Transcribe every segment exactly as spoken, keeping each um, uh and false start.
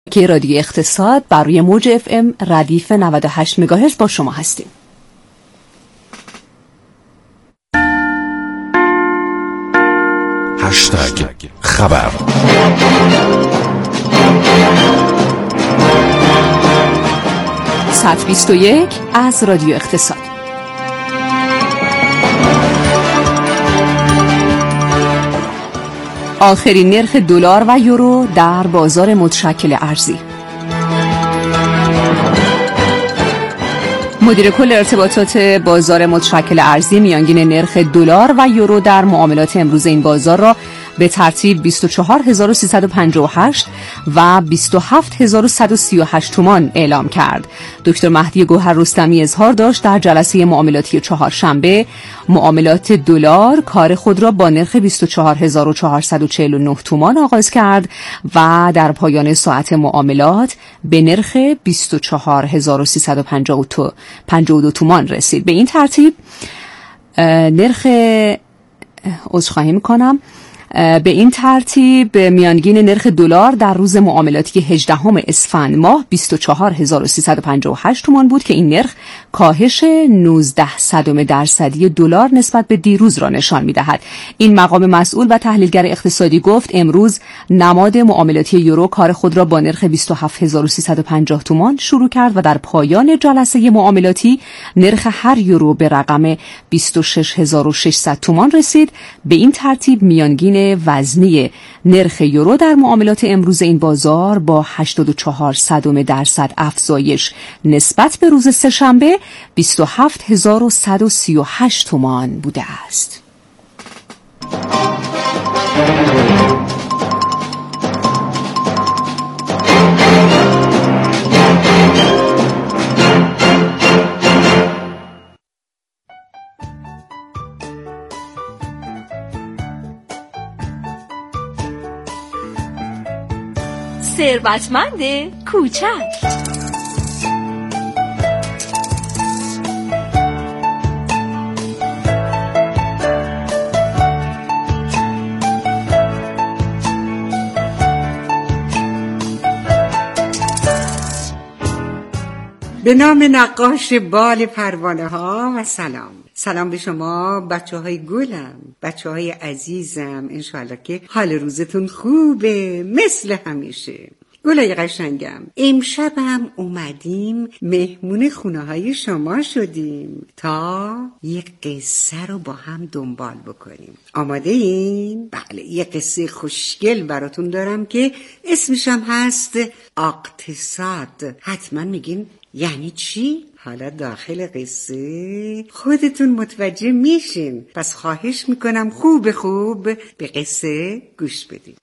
که رادیو اقتصاد بر روی موج اف ام ردیف نود و هشت مگاهرتز با شما هستیم. هشتگ خبر. صد و بیست و یک از رادیو اقتصاد. آخرین نرخ دلار و یورو در بازار متشکل ارزی. مدیر کل ارتباطات بازار متشکل ارزی میانگین نرخ دلار و یورو در معاملات امروز این بازار را به ترتیب بیست و چهار هزار و سیصد و پنجاه و هشت و بیست و هفت هزار و صد و سی و هشت تومان اعلام کرد. دکتر مهدی گوهر رستمی اظهار داشت در جلسه معاملاتی چهارشنبه معاملات دلار کار خود را با نرخ بیست و چهار هزار و چهارصد و چهل و نه تومان آغاز کرد و در پایان ساعت معاملات به نرخ بیست و چهار هزار و سیصد و پنجاه و دو تومان رسید. به این ترتیب نرخ عذرخواهی می‌کنم به این ترتیب میانگین نرخ دلار در روز معاملاتی هجدهم اسفند ماه بیست و چهار هزار و سیصد و پنجاه و هشت تومان بود که این نرخ کاهش نوزده صدم درصدی دلار نسبت به دیروز را نشان می‌دهد. این مقام مسئول و تحلیلگر اقتصادی گفت امروز نماد معاملاتی یورو کار خود را با نرخ بیست و هفت هزار و سیصد و پنجاه تومان شروع کرد و در پایان جلسه معاملاتی نرخ هر یورو به رقم بیست و شش هزار و ششصد تومان رسید. به این ترتیب میانگین وزنی نرخ یورو در معاملات امروز این بازار با هشتاد و چهار صدم درصد افزایش نسبت به روز سه‌شنبه بیست و هفت هزار و صد و سی و هشت تومان بوده است. ثروتمند کوچک. به نام نقاش بال پروانه ها و سلام. سلام به شما بچه های گلم، بچه های عزیزم. انشاءالله که حال روزتون خوبه مثل همیشه. گلای قشنگم، امشب هم اومدیم مهمون خونه های شما شدیم تا یک قصه رو با هم دنبال بکنیم. آماده این؟ بله، یک قصه خوشگل براتون دارم که اسمش هم هست اقتصاد. حتما میگین یعنی چی؟ حالا داخل قصه خودتون متوجه میشین. پس خواهش میکنم خوب خوب به قصه گوش بدید.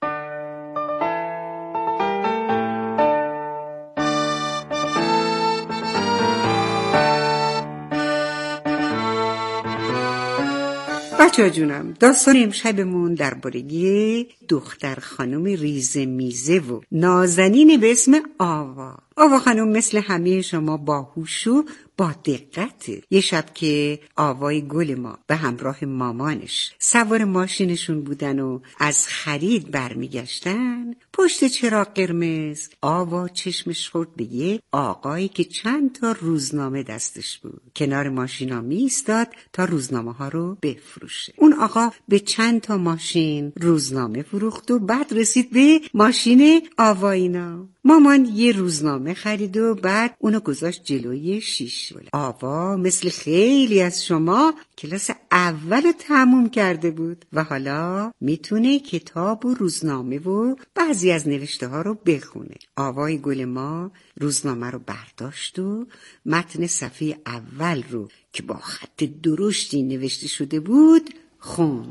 بچه جونم، داستان امشبمون درباره دختر خانم ریزه میزه و نازنین به اسم آوا. آوا خانم مثل همه شما باهوش و با دقته. یه شب که آوای گل ما به همراه مامانش سوار ماشینشون بودن و از خرید برمیگشتن، پشت چراغ قرمز آوا چشمش خورد به یه آقایی که چند تا روزنامه دستش بود. کنار ماشینا می ایستاد تا روزنامه ها رو بفروشه. اون آقا به چند تا ماشین روزنامه فروخت و بعد رسید به ماشین آوایینا. مامان یه روزنامه خرید و بعد اونو گذاشت جلوی شیشه. آوا مثل خیلی از شما کلاس اول رو تموم کرده بود و حالا میتونه کتاب و روزنامه و بعضی از نوشته ها رو بخونه. آوای گل ما روزنامه رو برداشت و متن صفحه اول رو که با خط درشتی نوشته شده بود خون.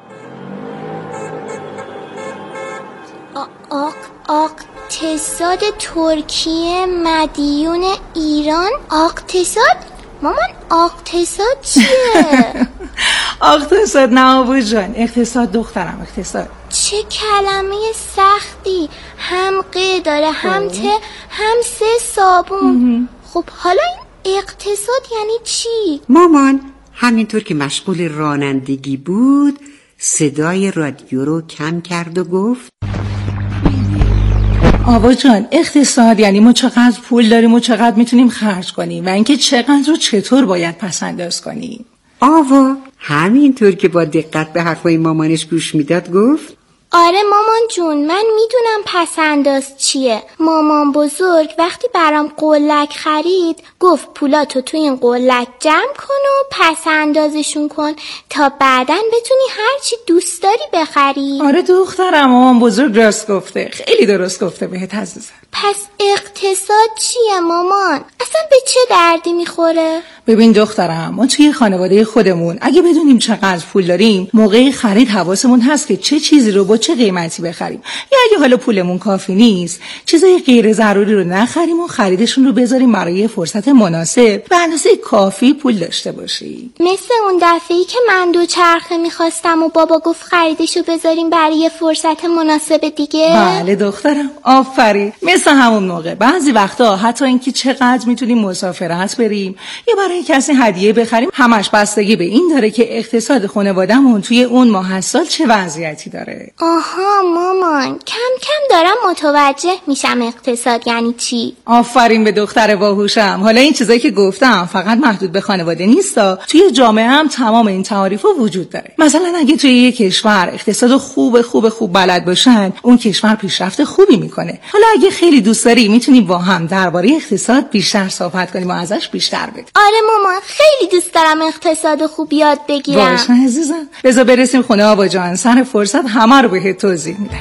آق اقتصاد ترکیه مدیون ایران. اقتصاد؟ مامان اقتصاد چیه؟ اقتصاد نه آبو جان، اقتصاد دخترم، اقتصاد. چه کلمه سختی، هم ق داره هم ت هم سه صابون. خب حالا این اقتصاد یعنی چی؟ مامان همینطور که مشغول رانندگی بود صدای رادیو رو کم کرد و گفت آوا جان، اقتصاد یعنی ما چقدر پول داریم و چقدر میتونیم خرج کنیم و اینکه چقدر رو چطور باید پس‌انداز کنیم. آوا همینطور که با دقت به حرفای مامانش گوش میداد گفت آره مامان جون، من میدونم پس‌انداز چیه. مامان بزرگ وقتی برام قلک خرید گفت پولاتو تو این قلک جمع کن و پس‌اندازشون کن تا بعداً بتونی هرچی دوست داری بخری. آره دخترم، مامان بزرگ راست گفته، خیلی درست گفته بهت عزیزم. پس اقتصاد چیه مامان؟ اصلا به چه دردی میخوره؟ ببین دخترم، ما توی خانواده خودمون اگه بدونیم چقدر پول داریم موقع خرید حواسمون هست که چه چیزی رو با چه قیمتی بخریم، یا اگه حالا پولمون کافی نیست چیزای غیر ضروری رو نخریم و خریدشون رو بذاریم برای فرصت مناسب به اندازه کافی پول داشته باشیم. مثل اون دفعه‌ای که من دو چرخه میخواستم و بابا گفت خریدشو بذاریم برای فرصت مناسب دیگه. بله دخترم، آفرین. مثل همون موقع بعضی وقتا حتی اینکه چقدر میتونیم مسافرت بریم یا برای کسی هدیه بخریم همش بستگی به این داره که اقتصاد خانواده‌مون توی اون ماه از سال چه وضعیتی داره. آها مامان، کم کم دارم متوجه میشم اقتصاد یعنی چی. آفرین به دختر باهوشم. حالا این چیزایی که گفتم فقط محدود به خانواده نیستا، توی جامعه هم تمام این تعاریف‌ها وجود داره. مثلا اگه توی یک کشور اقتصاد خوب خوب خوب بلد باشن اون کشور پیشرفت خوبی میکنه. حالا اگه خیلی دوست داری میتونیم با هم درباره اقتصاد بیشتر صحبت کنیم و ازش بیشتر بدونیم. آره مامان، خیلی دوست دارم اقتصاد خوب یاد بگیرم. باشه عزیزم، بذار برسیم خونه آوا جان، سر فرصت همه رو بهت توضیح میدم.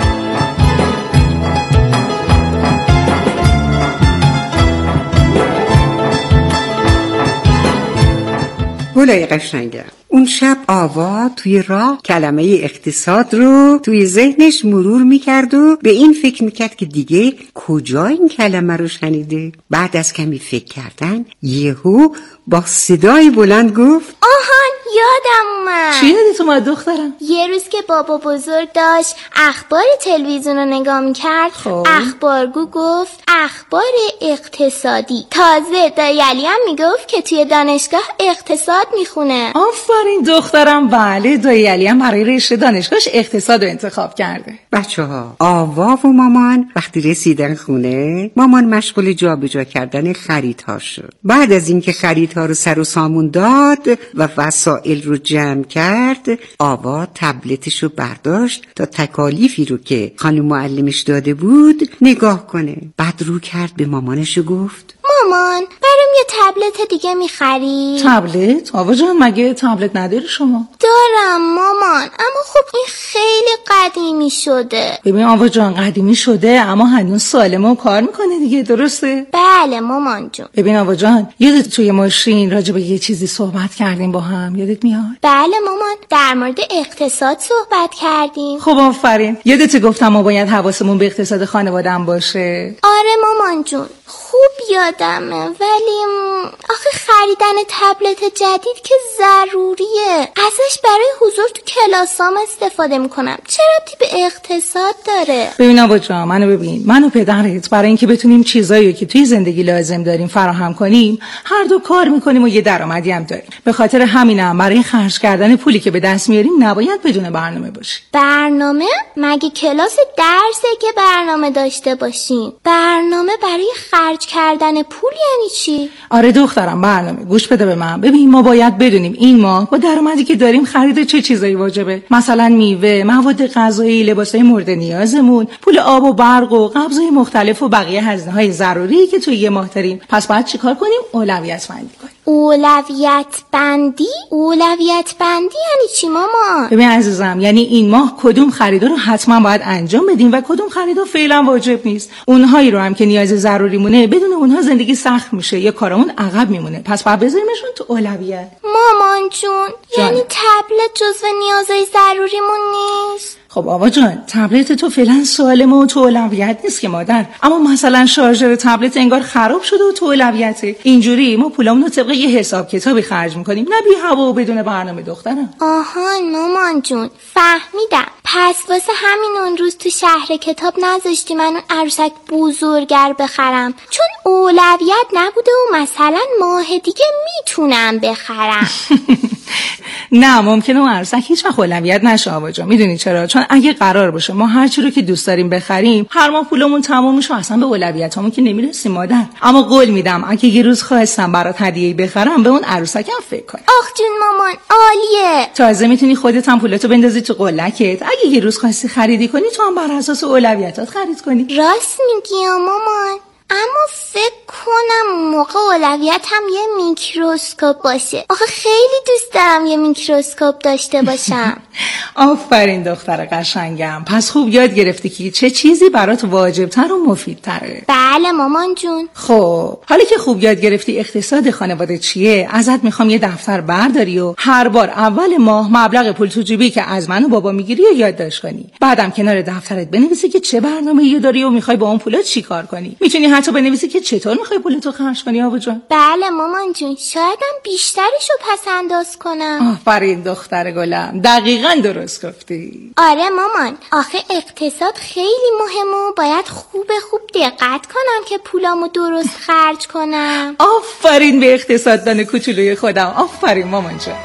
گلای قشنگم، اون شب آوا توی راه کلمه اقتصاد رو توی ذهنش مرور میکرد و به این فکر میکرد که دیگه کجا این کلمه رو شنیده. بعد از کمی فکر کردن یهو با صدای بلند گفت آهان یادم اومد. چی یادت اومد دخترم؟ یه روز که بابا بزرگ داشت اخبار تلویزیون رو نگاه میکرد خب. اخبارگو گفت اخبار اقتصادی. تازه دایی علی هم میگفت که توی دانشگاه اقتصاد میخونه. آفرین دخترم، بله دایی علی هم برای رشته دانشگاهش اقتصاد رو انتخاب کرده. بچه ها، آوا و مامان وقتی رسیدن خونه مامان مشغول جا به جا کردن خریدها شد. بعد از اینکه خریدها رو سر و سامون داد و وسایل رو جمع کرد آوا تبلتش رو برداشت تا تکالیفی رو که خانم معلمش داده بود نگاه کنه. بعد رو کرد به مامانش و گفت مامان برام یه تبلت دیگه میخری؟ تبلت؟ آوا جان مگه تبلت نداری شما؟ دارم مامان، اما خب این خیلی قدیمی شده. ببین آوا جان قدیمی شده اما هنوز سالمه و کار میکنه دیگه، درسته؟ بله مامان جون. ببین آوا جان، یادت توی ماشین راجع به یه چیزی صحبت کردیم با هم، یادت میاد؟ بله مامان، در مورد اقتصاد صحبت کردیم. خب آفرین. یادت گفتم ما باید حواسمون به اقتصاد خانواده‌ام باشه. آره مامان جون، خوب یادمه، ولی آخه خریدن تبلت جدید که ضروریه، ازش برای حضور تو کلاسام استفاده میکنم، چرا ربطی به اقتصاد داره؟ ببین آوا جان، منو ببین، من و پدرت برای اینکه بتونیم چیزایی که توی زندگی لازم داریم فراهم کنیم هر دو کار میکنیم و یه درآمدی هم داریم. به خاطر همینم برای خرج کردن پولی که به دست میاریم نباید بدون برنامه باشیم. برنامه؟ مگه کلاس درسه که برنامه داشته باشیم؟ برنامه برای خرج کردن پول یعنی چی؟ آره دخترم، برنامه. گوش بده به من. ببین ما باید بدونیم این ماه با درآمدی که داریم خرید چه چیزایی واجبه. مثلا میوه، مواد غذایی، لباسای مورد نیازمون، پول آب و برق و قبضای مختلف و بقیه هزینه‌های ضروری که توی یه ماه داریم. پس باید چیکار کنیم؟ اولویت بندی کنیم. اولویت بندی؟ اولویت بندی یعنی چی مامان؟ ببین عزیزم، یعنی این ماه کدوم خریدا رو حتما باید انجام بدیم و کدوم خریدا فعلا واجب نیست. اونهایی رو هم که نیاز ضروری مونه بدون اونها زندگی سخت میشه یا کارمون عقب میمونه، پس باید بذاریمشون تو اولویت. مامان جون جان. یعنی تبلت جزو نیازهای ضروریمون نیست؟ خب آوا جان، تبلت تو فعلا سالمه و تو اولویت نیست که مادر، اما مثلا شارژر تبلت انگار خراب شده و تو اولویته. اینجوری ما پولامون رو طبق یه حساب کتابی خرج میکنیم، نه بی هوا و بدون برنامه دخترم. آهان مامان جون، فهمیدم. پس واسه همین اون روز تو شهر کتاب نذاشتی من اون عروسک بزرگر بخرم، چون اولویت نبوده و مثلا ماه دیگه میتونم بخرم. نه ممکنه اون عروسک هیچ وقت اولویت نشه آوا جان. میدونی چرا؟ چون اگه قرار باشه ما هر چی رو که دوست داریم بخریم هر ماه پولمون تموم میشه، اصلا به اولویتامون که نمیرسیم مادر. اما قول میدم اگه یه روز خواستم برات هدیه‌ای بخرم به اون عروسکم فکر کنم. آخ جون مامان عالیه. تازه میتونی خودت هم پولتو بندازی تو قلکت. اگه یه روز خواستی خریدی کنی تو هم بر اساس اولویتات خرید کنی. راست میگی مامان، اما فکر کنم موقع اولویت هم یه میکروسکوپ باشه. آخه خیلی دوست دارم یه میکروسکوپ داشته باشم. آفرین دختر قشنگم. پس خوب یاد گرفتی که چه چیزی برات واجبتر و مفیدتره. بله مامان جون. خب حالا که خوب یاد گرفتی اقتصاد خانواده چیه، ازت میخوام یه دفتر برداری و هر بار اول ماه مبلغ پول تو جیبی که از من و بابا میگیری و یادداشت کنی. بعدم کنار دفترت بنویسی که چه برنامه‌ای داری و میخوای با اون پولا چیکار کنی. میتونی حتی بنویسی که چطور میخوای پولتو خرج کنی آوا جان. بله مامان جون، شایدم بیشترشو پس انداز کنم. آفرین دختر گلم، دقیقاً درست گفتی. آره مامان، آخه اقتصاد خیلی مهمه و باید خوب خوب دقت کنم که پولامو درست خرج کنم. آفرین به اقتصاددان کوچولوی خودم. آفرین مامان جان.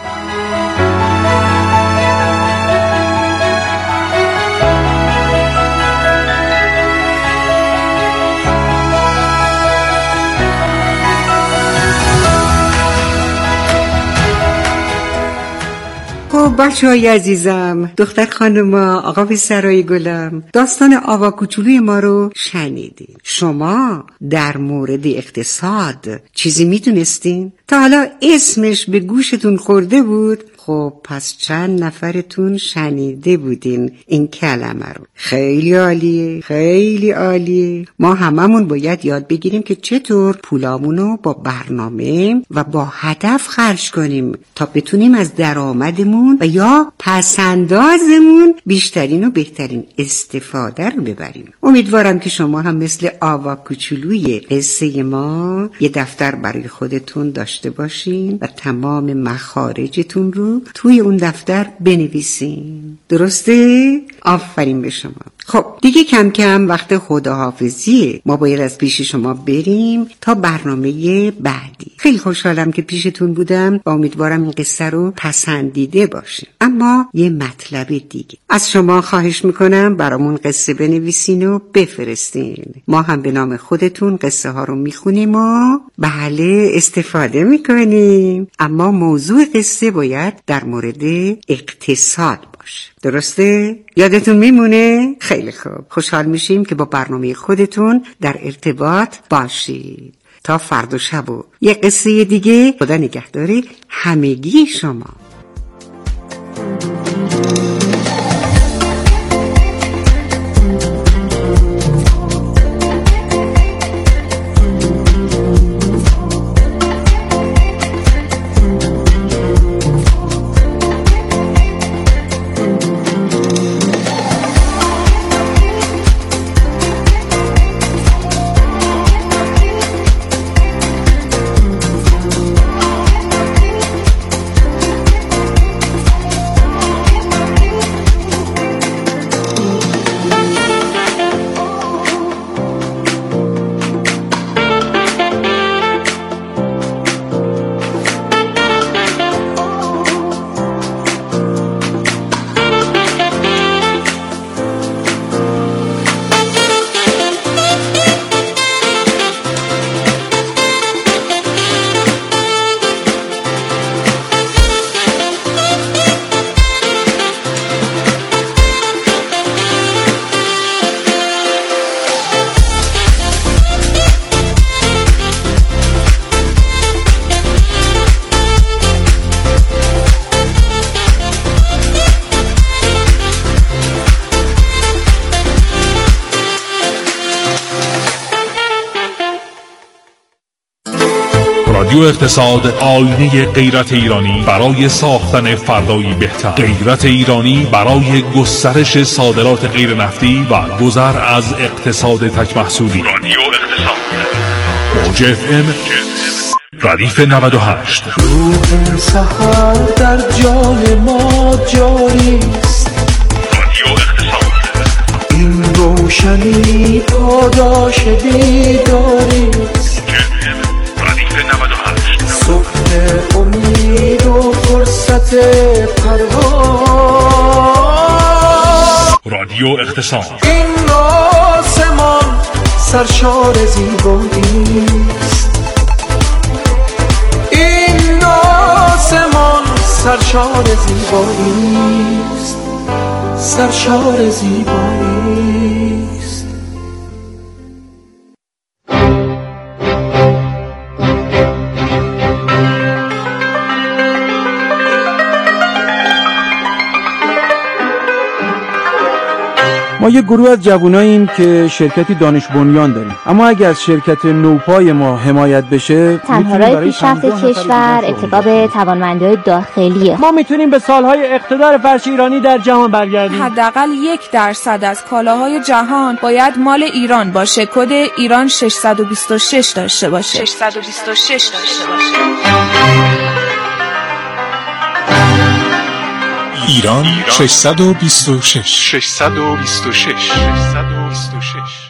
خب بچه های عزیزم، دختر خانوما، آقا پسرای گلم، داستان آوا کوچولوی ما رو شنیدین. شما در مورد اقتصاد چیزی میدونستین؟ تا حالا اسمش به گوشتون خورده بود؟ خب پس چند نفرتون شنیده بودین این کلمه رو؟ خیلی عالیه، خیلی عالیه. ما هممون باید یاد بگیریم که چطور پولامونو با برنامه و با هدف خرج کنیم تا بتونیم از درآمدمون و یا پسندازمون بیشترین و بهترین استفاده رو ببریم. امیدوارم که شما هم مثل آوا کوچولوی قصه ما یه دفتر برای خودتون داشته باشین و تمام مخارجتون رو توی اون دفتر بنویسین. درسته؟ آفرین به شما. خب دیگه کم کم وقت خداحافظیه. ما باید از پیش شما بریم تا برنامه بعدی. خیلی خوشحالم که پیشتون بودم و امیدوارم این قصه رو پسندیده باشه. اما یه مطلب دیگه از شما خواهش میکنم برامون قصه بنویسین و بفرستین. ما هم به نام خودتون قصه ها رو میخونیم و بله استفاده میکنیم. اما موضوع قصه باید در مورد اقتصاد باشه. درسته؟ یادتون میمونه؟ خیلی خوب. خوشحال میشیم که با برنامه خودتون در ارتباط باشید. تا فردا شب و یه قصه دیگه. خدا نگهداری همگی شما. رادیو اقتصاد، آینه غیرت ایرانی برای ساختن فردایی بهتر. غیرت ایرانی برای گسترش صادرات غیر نفتی و گذر از اقتصاد تک محصولی. رادیو اقتصاد، موج اف ام ردیف نود و هشت. روح سحر در جان ما جاری است. رادیو روشنی پاداش بیداریست. صبح امید و فرصت پرواز. رادیو اقتصاد. این آسمان سرشار زیباییست. این آسمان سرشار زیباییست. سرشار زیباییست. ما یک گروه از جواناییم که شرکتی دانش بنیان داریم، اما اگه از شرکت نوپای ما حمایت بشه تنها راه پیشرفت کشور اتکا به توانمندی‌های داخلیه. ما میتونیم به سالهای اقتدار فرش ایرانی در جهان برگردیم. حداقل یک درصد از کالاهای جهان باید مال ایران باشه. کد ایران ششصد و بیست و شش داشته باشه. ششصد و بیست و شش داشته باشه. ایران ششصد و بیست و شش ششصد و بیست و شش ششصد و بیست و شش.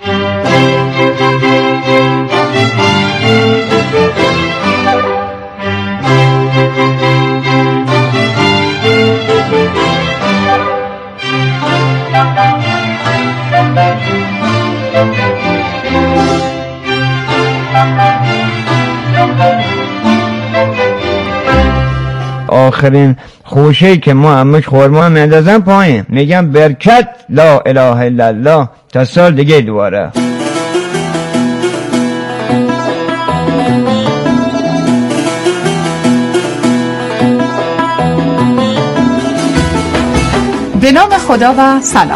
آخرین خوشه‌ای که ما همش خورما میندازن پایین، میگم برکت لا اله الا الله تا سال دیگه دوباره. به نام خدا و سلام.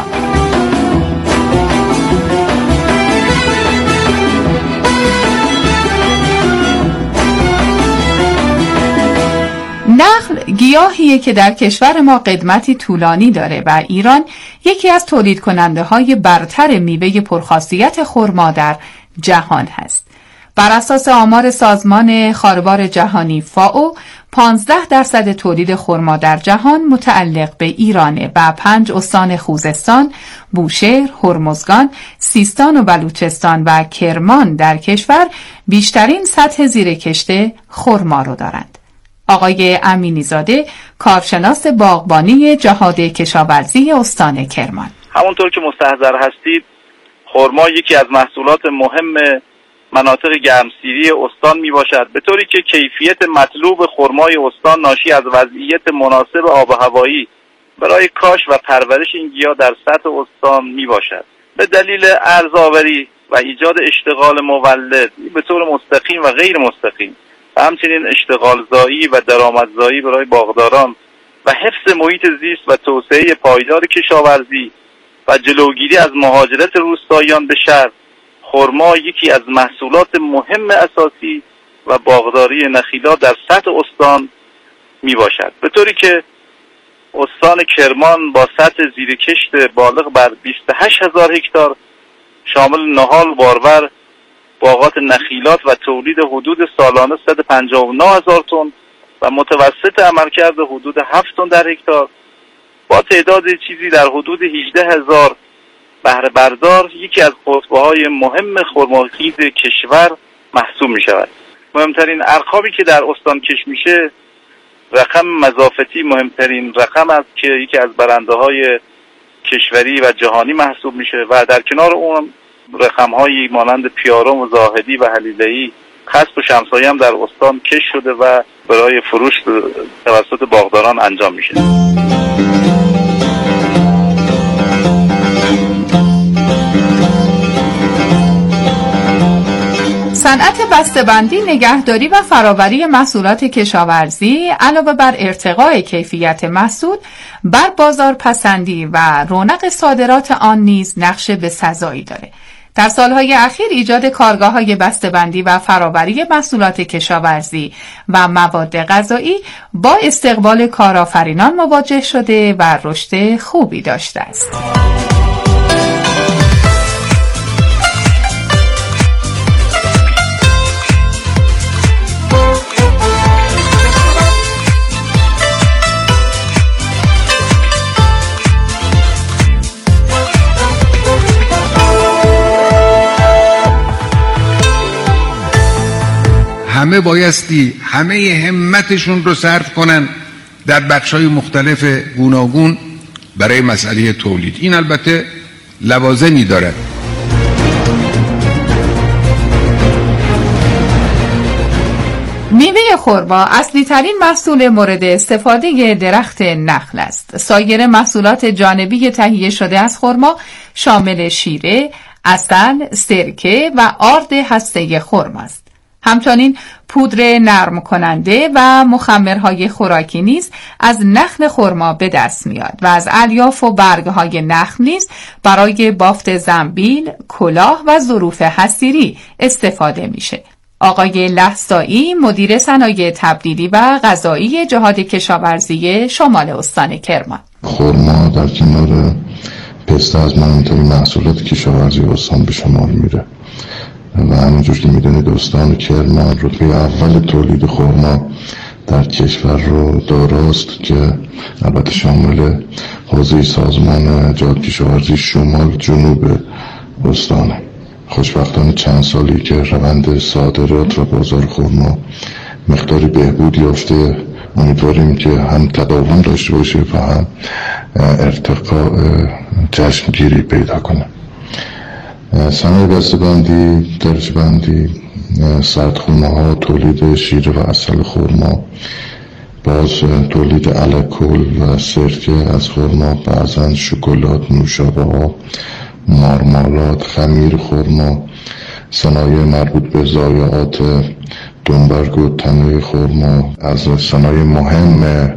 نخل گیاهیه که در کشور ما قدمتی طولانی داره و ایران یکی از تولید کننده های برتر میوه پرخاصیت خرما در جهان هست. بر اساس آمار سازمان خاربار جهانی فائو، پانزده درصد تولید خرما در جهان متعلق به ایرانه و پنج استان خوزستان، بوشهر، هرمزگان، سیستان و بلوچستان و کرمان در کشور بیشترین سطح زیرکشت خرما رو دارند. آقای امینی زاده، کارشناس باغبانی جهاد کشاورزی استان کرمان: همونطور که مستحضر هستید، خرما یکی از محصولات مهم مناطق گرمسیری استان می باشد، به طوری که کیفیت مطلوب خرمای استان ناشی از وضعیت مناسب آب و هوایی برای کاش و پرورش این گیاه در سطح استان می باشد. به دلیل ارزآوری و ایجاد اشتغال مولد به طور مستقیم و غیر مستقیم و همچنین اشتغال زایی و درآمدزایی برای باغداران و حفظ محیط زیست و توسعه پایدار کشاورزی و جلوگیری از مهاجرت روستاییان به شهر، خرما یکی از محصولات مهم اساسی و باغداری نخیلات در سطح استان می باشد، به طوری که استان کرمان با سطح زیرکشت بالغ بر بیست و هشت هزار هکتار شامل نهال، بارور، باغات نخیلات و تولید حدود سالانه صد و پنجاه و نه هزار تن و متوسط عملکرد حدود هفت تن در هکتار با تعداد چیزی در حدود هجده هزار بهره بردار یکی از قطبه‌های مهم خرماخیز کشور محسوب می شود. مهمترین ارقامی که در استان کش میشه، رقم مضافتی مهمترین رقم است که یکی از برنده‌های کشوری و جهانی محسوب میشه و در کنار اون رقم‌هایی مانند پیارم و زاهدی و حلیله‌ای، خسب و شمسایی هم در استان کش شده و برای فروش توسط باغداران انجام میشه. صنعت بسته‌بندی، نگهداری و فرآوری محصولات کشاورزی علاوه بر ارتقاء کیفیت محصول، بر بازار پسندی و رونق صادرات آن نیز نقش بسزایی داره. در سالهای اخیر ایجاد کارگاه‌های بسته‌بندی و فرآوری محصولات کشاورزی و مواد غذایی با استقبال کارآفرینان مواجه شده و رشد خوبی داشته است. همه بایستی همه همتشون رو صرف کنن در بخش‌های مختلف گوناگون برای مسئله تولید. این البته لوازمی دارد. میوه خرما اصلی ترین محصول مورد استفاده درخت نخل است. سایر محصولات جانبی تهیه شده از خرما شامل شیره، عسل، سرکه و آرد هسته خرما است. همچنین پودر نرم کننده و مخمرهای خوراکی نیز از نخل خرما به دست میاد و از الیاف و برگهای نخل نیز برای بافت زنبیل، کلاه و ظروف حصیری استفاده میشه. آقای لحظایی مدیر صنایع تبدیلی و غذایی جهاد کشاورزی شمال استان کرمان: خرما در کنار پسته از مهمترین محصولات کشاورزی استان به شمار میره و همونجور که میدونید استان کرمان رتبه اول تولید خرما در کشور رو داراست که البته شامل حوزه سازمان جهاد کشاورزی شمال جنوب استانه. خوشبختانه چند سالی که روند صادرات و بازار خرما مقداری بهبود یافته، امیدواریم که هم تداوم داشته باشه و هم ارتقاء چشمگیری پیدا کنه. صنایع بسته‌بندی، درجه‌بندی، سردخونه ها، تولید شیره و عسل خرما، باز تولید الکل و سرکه از خرما، بعضا شکلات، نوشابه ها، مارمالات، خمیر خرما، صنایع مربوط به ضایعات دنبرگ و تنه خرما از صنایع مهم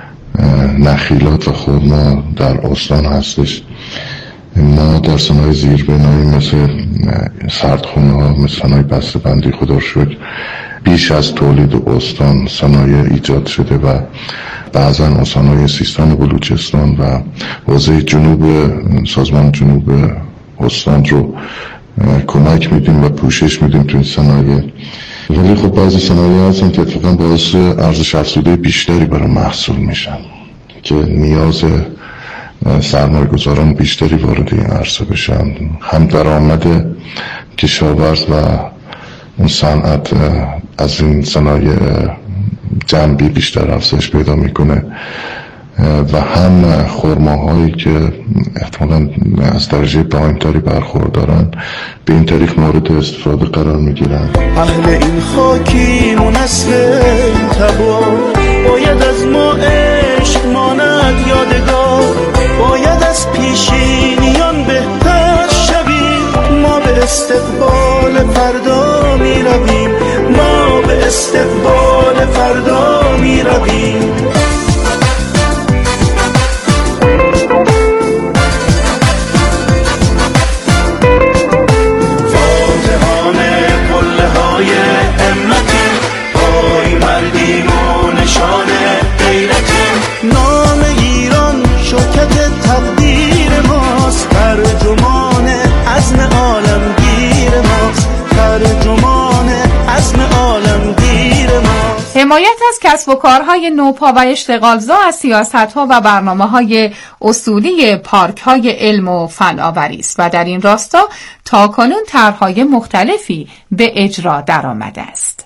نخیلات و خرما در استان هستش. ما در صنایع زیربنایی مثل سردخونه ها، مثل صنایع بسته‌بندی خدا رو شکر بیش از تولید استان صنایع ایجاد شده و بعضا صنایع سیستان و بلوچستان و حوزه جنوب سازمان جنوب استان رو کمک میدیم و پوشش میدیم تو این صنایع. ولی خب بعضی صنایع هستن که اتفاقا باعث ارزش افزوده بیشتری برای محصول میشن که نیاز سرمایه گذاران بیشتری وارد این عرصه بشن. هم درآمد کشاورز و اون صنعت از این صنایع جنبی بیشتر افزایش پیدا میکنه و هم خرماهایی که احتمالاً از درجه پایین‌تری برخوردارن به این طریق مورد استفاده قرار میگیرن. اهل این خاکی منصف تبا باید از ما عشق ماند یادگار، باید از پیشینیان بهتر شویم. ما به استقبال فردا می رویم، ما به استقبال فردا می رویم. فاتحان قله های همتیم، پای مردیم و نشان غیرتیم. نام ایران شوکت تقدیر ماست، ترجمان عزم عالمگیر ماست، ترجمان عزم عالمگیر ماست. حمایت از کسب و کارهای نوپا و اشتغالزا از سیاست‌ها و برنامه‌های اصولی پارک‌های علم و فناوری است و در این راستا تاکنون طرح‌های مختلفی به اجرا درآمده است.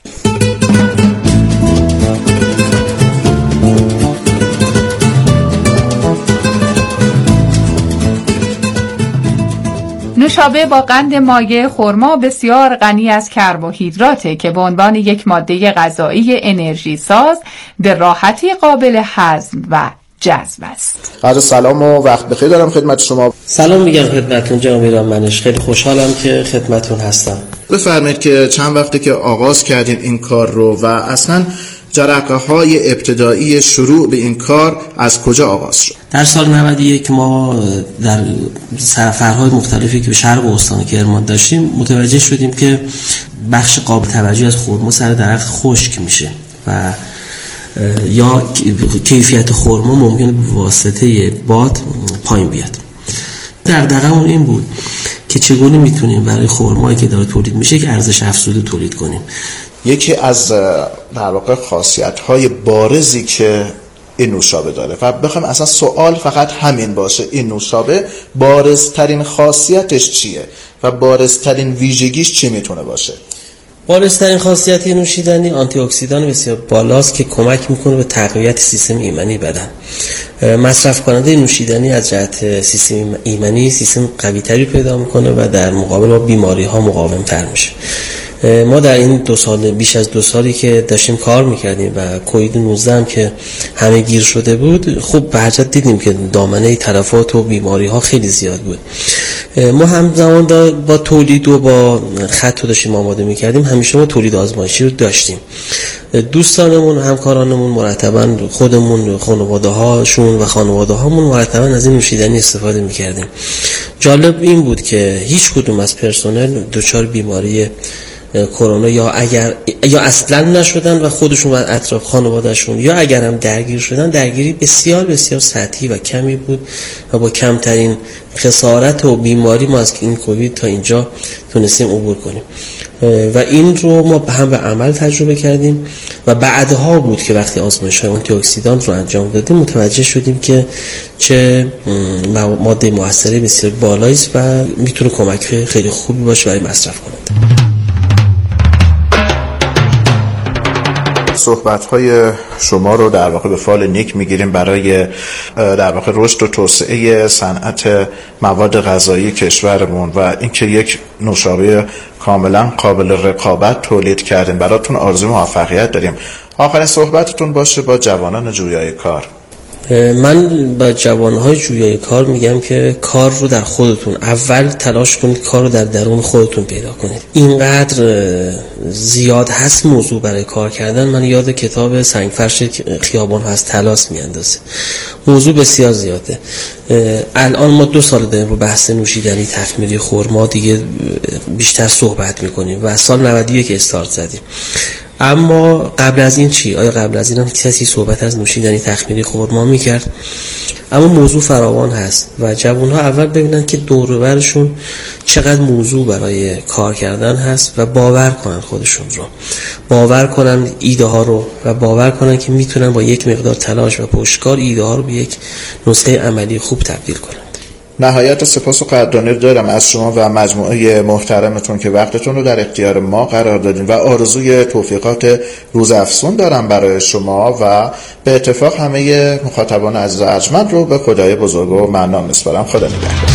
نوشابه با قند مایع خرما بسیار غنی از کربوهیدراته که به عنوان یک ماده غذایی انرژی ساز به راحتی قابل هضم و جذب است. عرض سلام و وقت بخیر دارم خدمت شما. سلام میگم خدمتتون جناب ایرانمنش، خیلی خوشحالم که خدمتتون هستم. بفرمایید که چند وقته که آغاز کردین این کار رو و اصلا جرقه های ابتدایی شروع به این کار از کجا آغاز شد؟ در سال نود و یک ما در سفرهای مختلفی که به شرق استان کرمان داشتیم متوجه شدیم که بخش قابل توجه از خرما سر درخت خشک میشه و یا کیفیت خرما ممکنه به واسطه باد پایین بیاد. دغدغه‌مون این بود که چگونه میتونیم برای خرمایی که داره تولید میشه که ارزش افزوده تولید کنیم. یکی از در واقع خاصیت‌های بارزی که این نوشابه داره و بخوام اصلا سوال فقط همین باشه، این نوشابه بارزترین خاصیتش چیه و بارزترین ویژگیش چی میتونه باشه؟ بالاترین خاصیت نوشیدنی آنتی اکسیدان بسیار بالاست که کمک میکنه به تقویت سیستم ایمنی بدن. مصرف کننده نوشیدنی از جهت سیستم ایمنی سیستم قوی تری پیدا میکنه و در مقابل با بیماری ها مقاوم تر میشه. ما در این دو سال بیش از دو سالی که داشتیم کار میکردیم و کووید نوزده هم که همه گیر شده بود، خب به حجت دیدیم که دامنه تلفات و بیماری ها خیلی زیاد بود. ما همزمان با تولید و با خط رو داشتیم آماده میکردیم، همیشه ما تولید آزمایشی رو داشتیم. دوستانمون، همکارانمون مرتباً، خودمون، خانواده هاشون و خانواده هامون مرتباً از این نوشیدنی استفاده میکردیم. جالب این بود که هیچ کدوم از پرسنل دچار بیماری کرونا یا اگر یا اصلا نشدن و خودشون و اطراف خانوادهشون، یا اگر هم درگیر شدن درگیری بسیار بسیار سطحی و کمی بود و با کمترین خسارت و بیماری ما از این کووید تا اینجا تونستیم عبور کنیم و این رو ما هم به عمل تجربه کردیم و بعدها بود که وقتی آزمایش‌های آنتی اکسیدانت رو انجام دادیم متوجه شدیم که چه ماده مؤثره بسیار بالایی است و میتونه کمک خیلی خوبی باشه برای مصرف کننده. صحبت‌های شما رو در واقع به فال نیک میگیریم برای در واقع رشد و توسعه صنعت مواد غذایی کشورمون و اینکه یک نوشابه کاملا قابل رقابت تولید کردیم. براتون آرزوی موفقیت داریم. آخرین صحبتتون باشه با جوانان جویای کار. من با جوانهای جویای کار میگم که کار رو در خودتون اول تلاش کنید، کار رو در درون خودتون پیدا کنید. اینقدر زیاد هست موضوع برای کار کردن. من یاد کتاب سنگفرش خیابان هست تلاس میاندازه. موضوع بسیار زیاده. الان ما دو سال داریم رو بحث نوشیدنی تخمیری خرما دیگه بیشتر صحبت میکنیم و سال نود و یک استارت زدیم. اما قبل از این چی؟ آیا قبل از این هم کسی صحبت از نوشیدنی تخمیری خرما میکرد؟ اما موضوع فراوان هست و جوانها اول ببینن که دور و برشون چقدر موضوع برای کار کردن هست و باور کنن خودشون رو، باور کنن ایده ها رو و باور کنن که میتونن با یک مقدار تلاش و پشتکار ایده ها رو به یک نسخه عملی خوب تبدیل کنن. نهایت سپاس و قدردانی دارم از شما و مجموعه محترمتون که وقتتون رو در اختیار ما قرار دادین و آرزوی توفیقات روزافزون دارم برای شما و به اتفاق همه مخاطبان عزیز و ارجمند رو به خدای بزرگ و منان میسپارم. خدا نگهدار.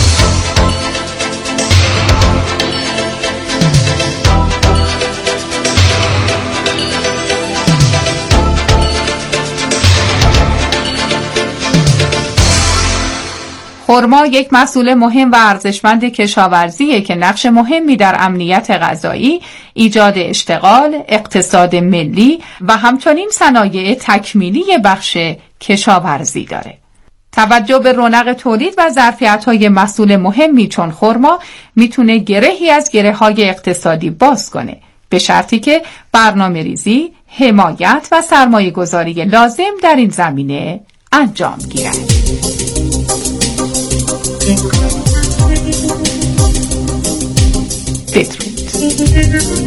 خرما یک محصول مهم و ارزشمند کشاورزیه که نقش مهمی در امنیت غذایی، ایجاد اشتغال، اقتصاد ملی و همچنین صنایع تکمیلی بخش کشاورزی داره. توجه به رونق تولید و ظرفیت‌های محصول مهمی چون خرما میتونه گرهی از گره‌های اقتصادی باز کنه، به شرطی که برنامه‌ریزی، حمایت و سرمایه‌گذاری لازم در این زمینه انجام گیرد. بدرود.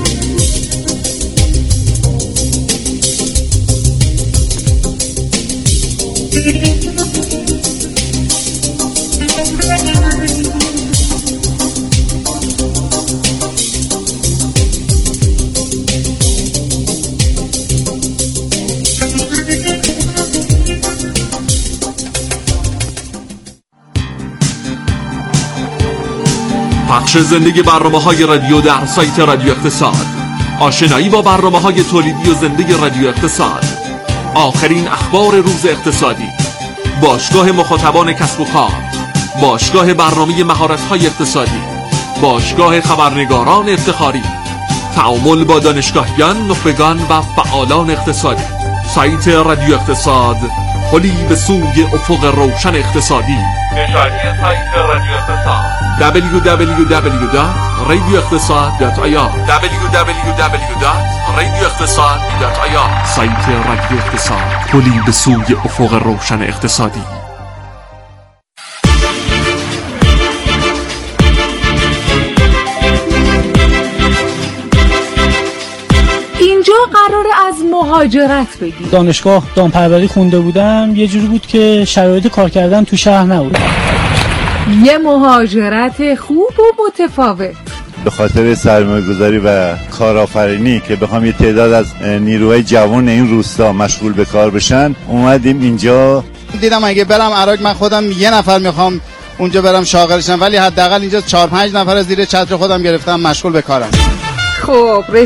پخش زندگی برنامه‌های رادیو در سایت رادیو اقتصاد، آشنایی با برنامه‌های تولیدی و زندگی رادیو اقتصاد، آخرین اخبار روز اقتصادی، باشگاه مخاطبان کسب و کار، باشگاه برنامه مهارت‌های اقتصادی، باشگاه خبرنگاران افتخاری، تعامل با دانشگاهیان، نخبگان و فعالان اقتصادی. سایت رادیو اقتصاد، پلی به سوی افق روشن اقتصادی. نشانی سایت رادیو اقتصاد دبلیو دبلیو دبلیو دات رادیو اقتصاد دات آی آر دبلیو دبلیو دبلیو دات رادیو اقتصاد دات آی آر. سایت رادیو اقتصاد، پلی به سوی افق روشن اقتصادی. اینجا قراره از مهاجرت بگیم. دانشگاه دامپروری خونده بودم، یه جوری بود که شرایط کار کردن تو شهر نبود. یه مهاجرت خوب و متفاوت. به خاطر سرمایه‌گذاری و کارآفرینی که بخوام یه تعداد از نیروهای جوان این روستا مشغول به کار بشن اومدیم اینجا. دیدم اگه برم عراق من خودم یه نفر میخوام اونجا برم شاغلشم، ولی حداقل اینجا چهار پنج نفر از زیر چتر خودم گرفتم مشغول به کارم. خب